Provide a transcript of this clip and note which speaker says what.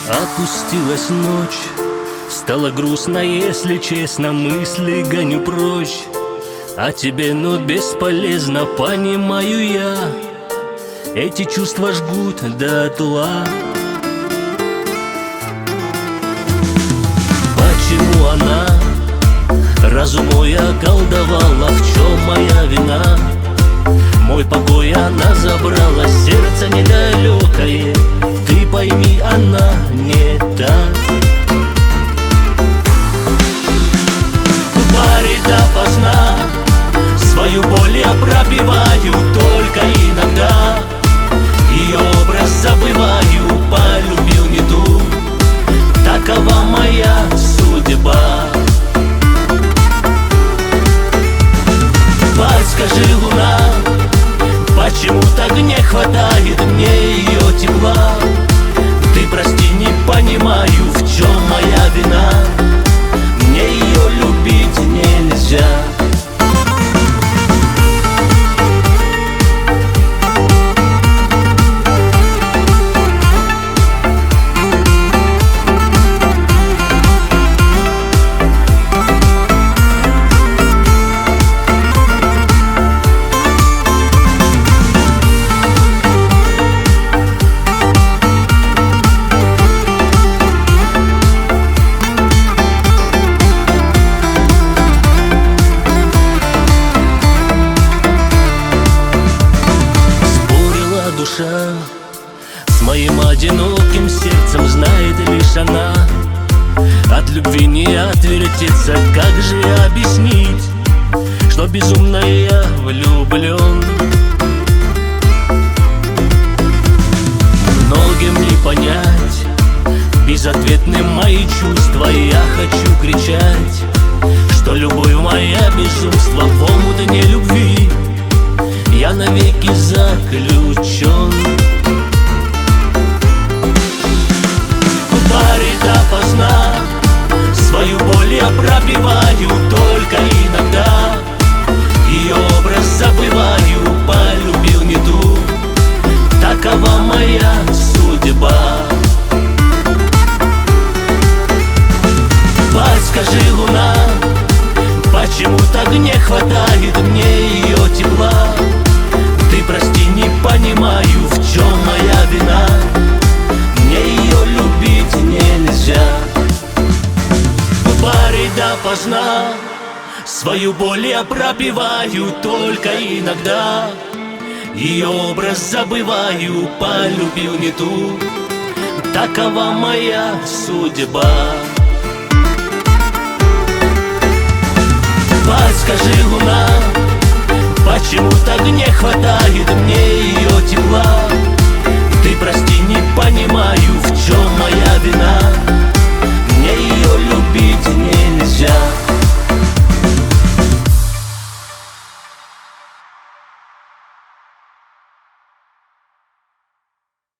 Speaker 1: Опустилась ночь, стало грустно, если честно, мысли гоню прочь. А тебе, но бесполезно, понимаю я, эти чувства жгут дотла. Почему она разум мой околдовала? В чем моя вина? Мой покой она забрала, сердце недалекое. Ты пойми, она не та. В баре допоздна свою боль я пропиваю, только иногда ее образ забываю. Полюбил не ту, такова моя судьба. Подскажи, луна, почему так не хватает мне ее тепла? Ты прости, не понимаю, в чем моя вина. Мне ее любить нельзя. С моим одиноким сердцем знает лишь она. От любви не отвертеться, как же объяснить, что безумно я влюблен? Многим не понять безответны мои чувства. Я хочу кричать, что любовь моя безумство. В омут любви я навеки заключен. В баре допоздна свою боль я пропиваю, только иногда ее образ забываю. Полюбил не ту, такова моя судьба. Подскажи, луна, почему так не хватает мне ее тепла? Ты прости, не понимаю, в чем моя вина. Мне ее любить нельзя. В баре допоздна свою боль я пропиваю, только иногда ее образ забываю. Полюбил не ту, такова моя судьба. Подскажи, луна, почему так не хватает мне ее тепла? Ты прости, не понимаю, в чем моя вина.